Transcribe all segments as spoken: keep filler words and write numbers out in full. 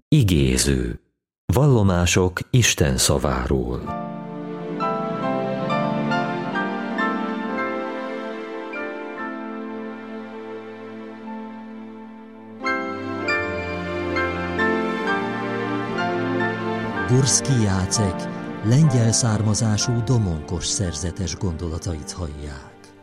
Igéző. Vallomások Isten szaváról. Gurszky Jácek lengyel származású domonkos szerzetes gondolatait hallják.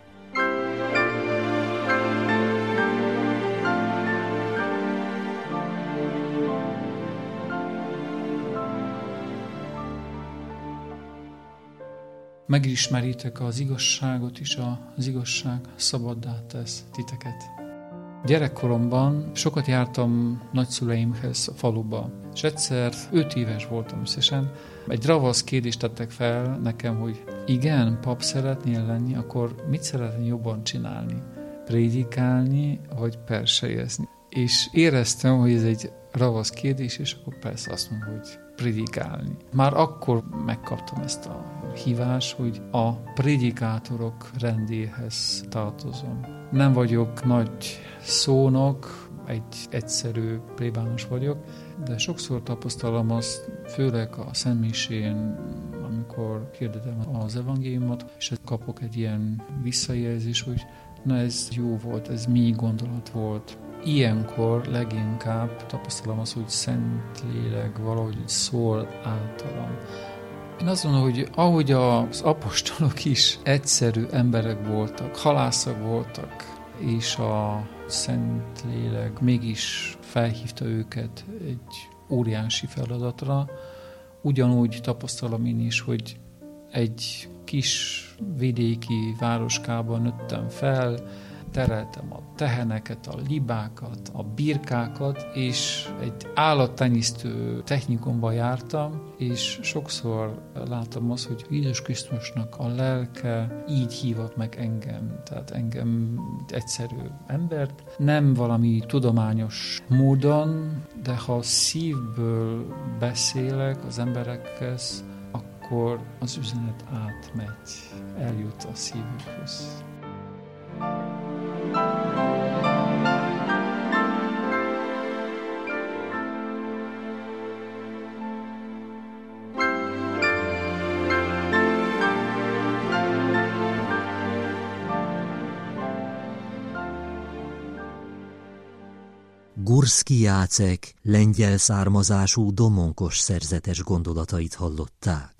Megismeritek az igazságot, és az igazság szabaddá tesz titeket. Gyerekkoromban sokat jártam nagyszüleimhez a faluba, és egyszer öt éves voltam összesen. Egy ravasz kérdést tettek fel nekem, hogy igen, pap szeretnél lenni, akkor mit szeretnél jobban csinálni? Prédikálni, vagy perselyezni? És éreztem, hogy ez egy ravasz kérdés, és akkor persze azt mondom, hogy prédikálni. Már akkor megkaptam ezt a hívást, hogy a prédikátorok rendéhez tartozom. Nem vagyok nagy szónok, egy egyszerű plébános vagyok, de sokszor tapasztalom azt, főleg a szentmisén, amikor hirdetem az evangéliumot, és kapok egy ilyen visszajelzés, hogy na ez jó volt, ez mély gondolat volt. Ilyenkor leginkább tapasztalom azt, hogy Szentlélek valahogy szól általam. Én azt mondom, hogy ahogy az apostolok is egyszerű emberek voltak, halászok voltak, és a Szentlélek mégis felhívta őket egy óriási feladatra, ugyanúgy tapasztalom én is, hogy egy kis vidéki városkában nőttem fel, tereltem a teheneket, a libákat, a birkákat, és egy állattenyésztő technikumban jártam, és sokszor láttam azt, hogy Jézus Krisztusnak a lelke így hívott meg engem, tehát engem egyszerű embert, nem valami tudományos módon, de ha szívből beszélek az emberekhez, akkor az üzenet átmegy, eljut a szívükhöz. Gurszky Jácek lengyel származású domonkos szerzetes gondolatait hallották.